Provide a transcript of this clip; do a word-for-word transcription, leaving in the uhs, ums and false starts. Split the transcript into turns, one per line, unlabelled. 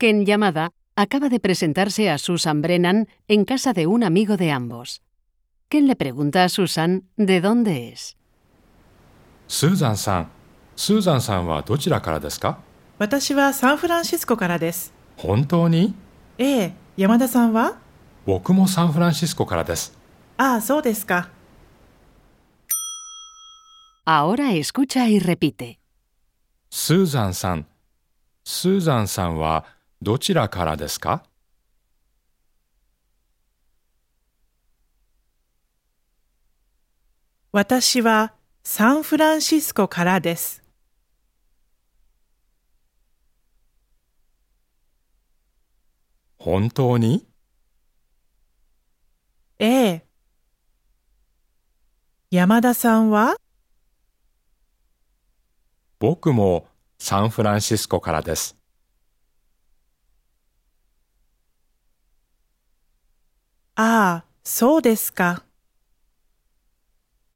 Ken Yamada acaba de presentarse a Susan Brennan en casa de un amigo de ambos. Ken le pregunta a Susan de dónde es.
スーザンさん、スーザンさんはどちらからですか？
私はサンフランシスコからです。
本当に？
ええ、山田さんは？
僕もサンフランシスコからです。
ああ、そうですか。
Ahora escucha y repite.
スーザンさん、スーザンさんはどちらからですか？
私はサンフランシスコからです。
本当に？
ええ。山田さんは？
僕もサンフランシスコからです。
ああ、そうですか。